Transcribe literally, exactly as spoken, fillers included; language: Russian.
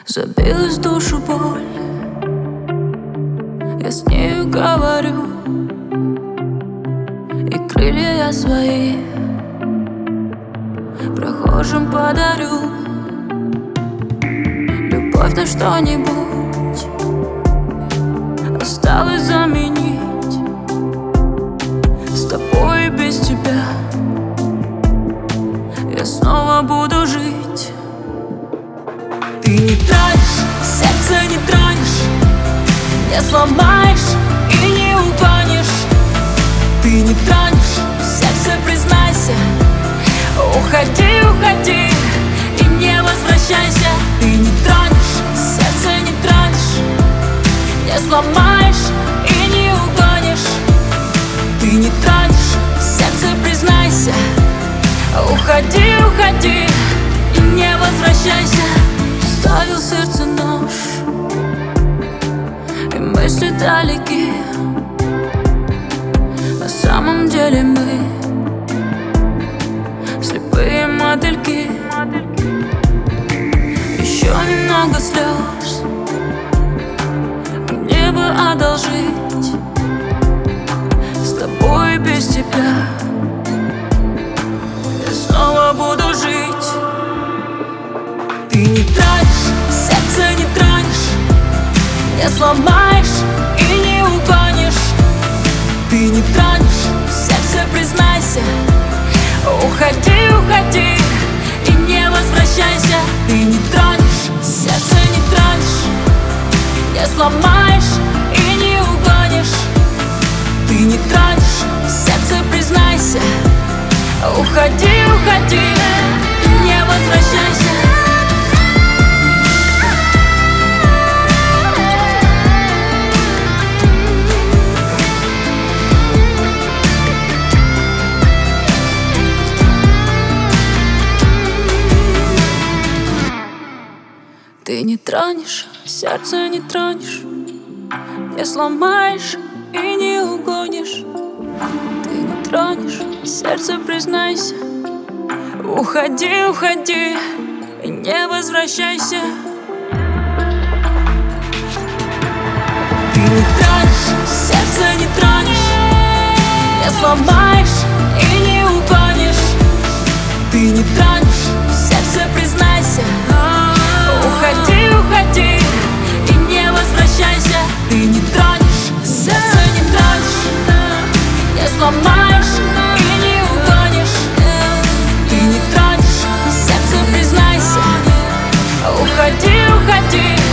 Забилась в душу боль, я с нею говорю, и крылья я свои прохожим подарю. Любовь на что-нибудь осталось заменить. С тобой и без тебя я снова буду жить. Ты не тронешь, сердце не тронешь, не сломаешь и не угонишь. Ты не тронешь, сердце признайся, уходи, уходи и не возвращайся. Ты не тронешь, сердце не тронешь, не сломаешь и не угонишь. Ты не тронешь, сердце признайся, уходи, уходи и не возвращайся. Ставил сердце нож, и мысли далеки. На самом деле мы слепые мотыльки. Еще немного слез мне бы одолжить. С тобой и без тебя я снова буду жить. Ты не тронешь, сердце не тронешь, не сломаешь и не угонишь. Ты не тронешь, сердце признайся, уходи, уходи и не возвращайся. Ты не тронешь, сердце не тронешь, не сломаешь и не угонишь. Ты не тронешь, сердце признайся, уходи, уходи и не возвращайся. Ты не тронешь, сердце не тронешь, не сломаешь и не угонишь. Ты не тронешь, сердце признайся, уходи, уходи и не возвращайся. Ты не тронешь, сердце не тронешь, не сломаешь и не угонишь. Ты не тронешь, сердце признайся, уходи, уходи и не возвращайся. Ты не тронешь, сердце не тронешь, не сломаешь и не угонишь. Ты не тронешь, сердце признайся, уходи, уходи